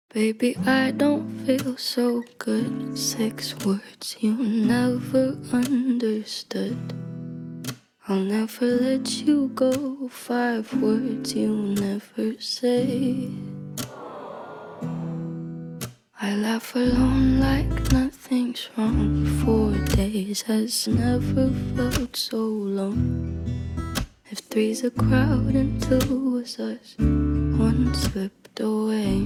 Baby, I don't feel so good. 6 words you never understood. I'll never let you go. 5 words you never say. I laugh alone like nothing's wrong. 4 days has never felt so long. If 3's a crowd and 2 was us, 1 slipped away.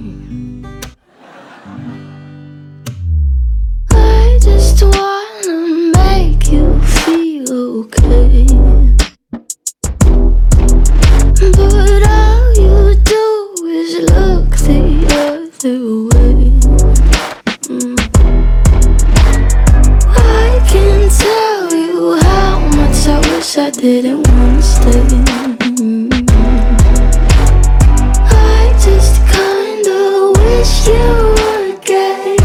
I just wanna make you feel okay, but all you do is look the other way. I can tell you how much I wish I didn't wanna stay. I just kinda wish you were gay.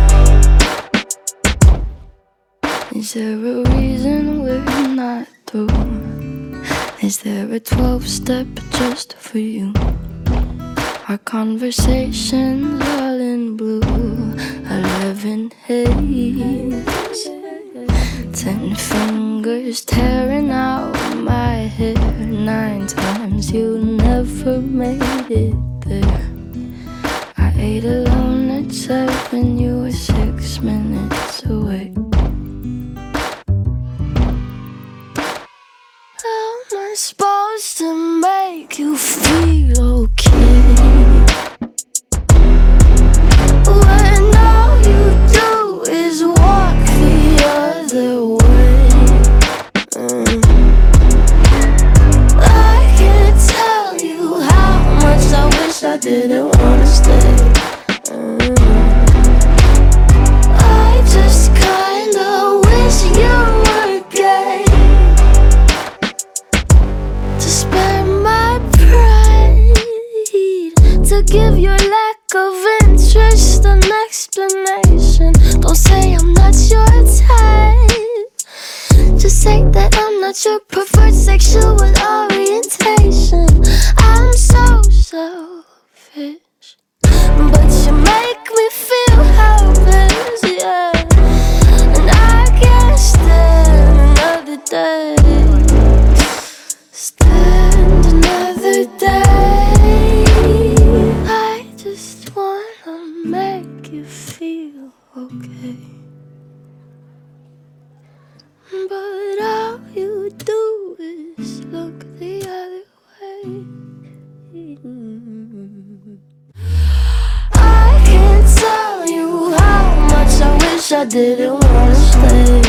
Is there a reason we're not through? Is there a 12-step just for you? Our conversations all in blue, 11 haze, 10 fingers tearing out my hair. 9 times you never made it there. I ate alone at 7, you were 6 minutes away. How am I supposed to make you feel okay when all you do is walk the other way? I can't tell you how much I wish I didn't wanna stay. I just kinda wish you were gay, to spare my pride, to give your lack of interest an explanation. Don't say I'm not your type, just say that I'm not your preferred sexual orientation. I'm so selfish, but you make me feel helpless, yeah. And I can't stand another day. Stand another day. I just wanna make you feel okay, but all you do is look the other way. I can't tell you how much I wish I didn't wanna stay.